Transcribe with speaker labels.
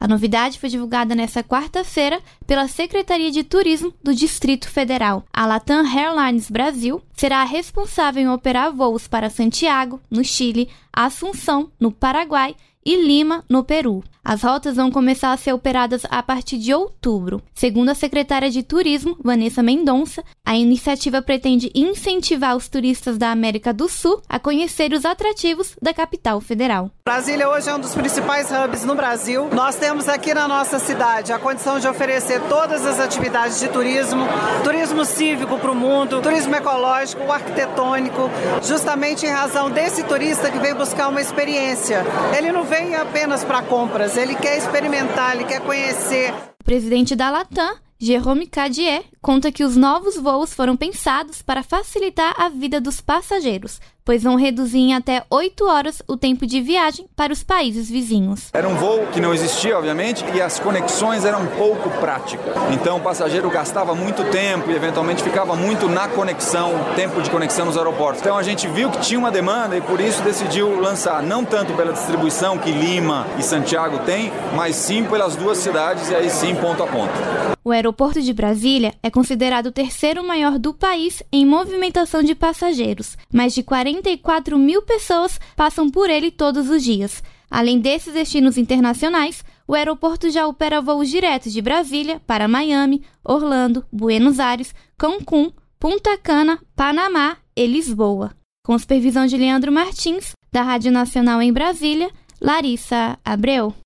Speaker 1: A novidade foi divulgada nesta quarta-feira pela Secretaria de Turismo do Distrito Federal. A Latam Airlines Brasil será a responsável em operar voos para Santiago, no Chile, Assunção, no Paraguai, e Lima, no Peru. As rotas vão começar a ser operadas a partir de outubro. Segundo a secretária de Turismo, Vanessa Mendonça, a iniciativa pretende incentivar os turistas da América do Sul a conhecer os atrativos da capital federal.
Speaker 2: Brasília hoje é um dos principais hubs no Brasil. Nós temos aqui na nossa cidade a condição de oferecer todas as atividades de turismo, turismo cívico para o mundo, turismo ecológico, arquitetônico, justamente em razão desse turista que vem buscar uma experiência. Ele não vem apenas para compras, ele quer experimentar, ele quer conhecer.
Speaker 1: O presidente da Latam, Jérôme Cadier, conta que os novos voos foram pensados para facilitar a vida dos passageiros, pois vão reduzir em até 8 horas o tempo de viagem para os países vizinhos.
Speaker 3: Era um voo que não existia, obviamente, e as conexões eram pouco práticas. Então o passageiro gastava muito tempo e eventualmente ficava muito na conexão, tempo de conexão nos aeroportos. Então a gente viu que tinha uma demanda e por isso decidiu lançar, não tanto pela distribuição que Lima e Santiago têm, mas sim pelas duas cidades e aí sim ponto a ponto.
Speaker 1: O aeroporto de Brasília é considerado o terceiro maior do país em movimentação de passageiros. Mais de 44 mil pessoas passam por ele todos os dias. Além desses destinos internacionais, o aeroporto já opera voos diretos de Brasília para Miami, Orlando, Buenos Aires, Cancún, Punta Cana, Panamá e Lisboa. Com supervisão de Leandro Martins, da Rádio Nacional em Brasília, Larissa Abreu.